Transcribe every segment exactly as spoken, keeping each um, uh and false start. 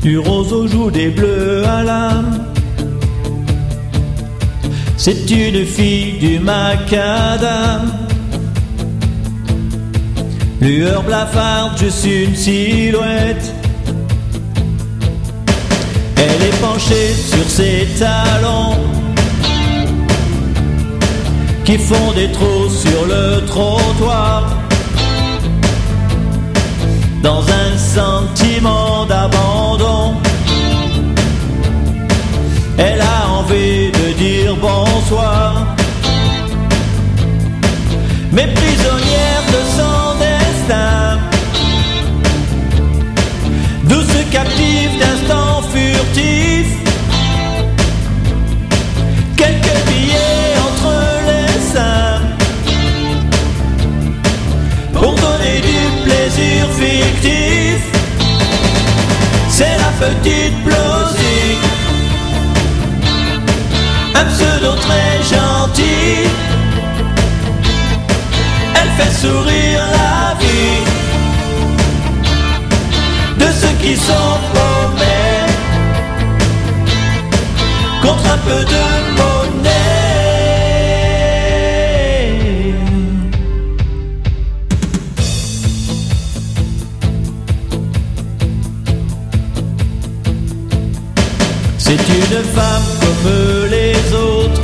Du rose aux joues, des bleus à l'âme. C'est une fille du macadam. Lueur blafarde, juste une silhouette. Elle est penchée sur ses talons qui font des trous sur le trottoir. Dans un sentiment d'abandon, elle a envie de dire bonsoir. Mais prisonnière de son destin, douce captive d'instants furtifs, quelques billets entre les seins pour donner du plaisir fictif. C'est la petite Blosy, un pseudo très gentil. Elle fait sourire la vie de ceux qui sont paumés contre un peu de monnaie. C'est une femme comme les autres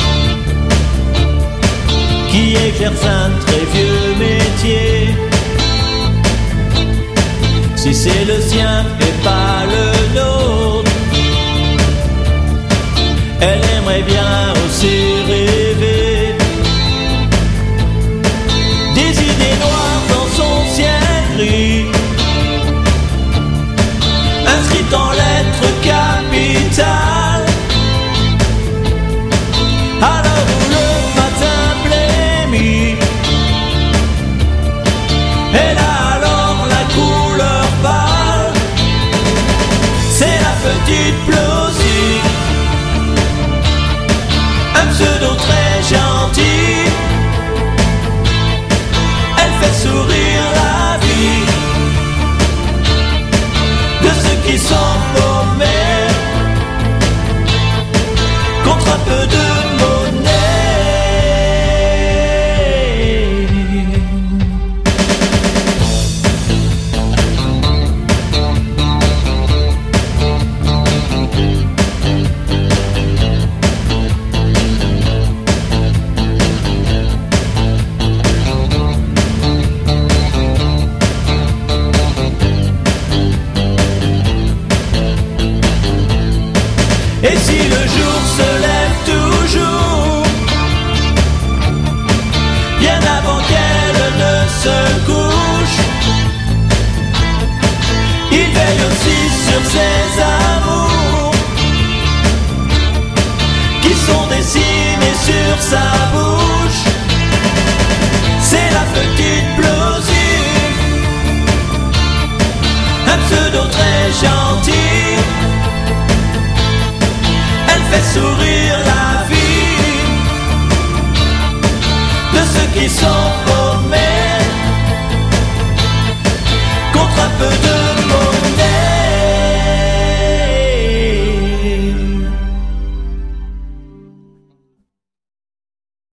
qui exerce un très vieux métier. Si c'est le sien et pas le nôtre, elle aimerait bien aussi rêver des idées noires dans son ciel gris, inscrites en lettres capitales. À l'heure où le matin blêmit, elle a alors la couleur pâle. C'est la petite Blosy, un pseudo très gentil. Elle fait sourire la vie de ceux qui sont paumés contre un peu de monnaie. Et si le jour se lève toujours, bien avant qu'elle ne se couche, il veille aussi sur ses amours qui sont dessinés sur sa bouche. C'est la petite Blosy, un pseudo très gentil. Elle fait sourire la vie de ceux qui sont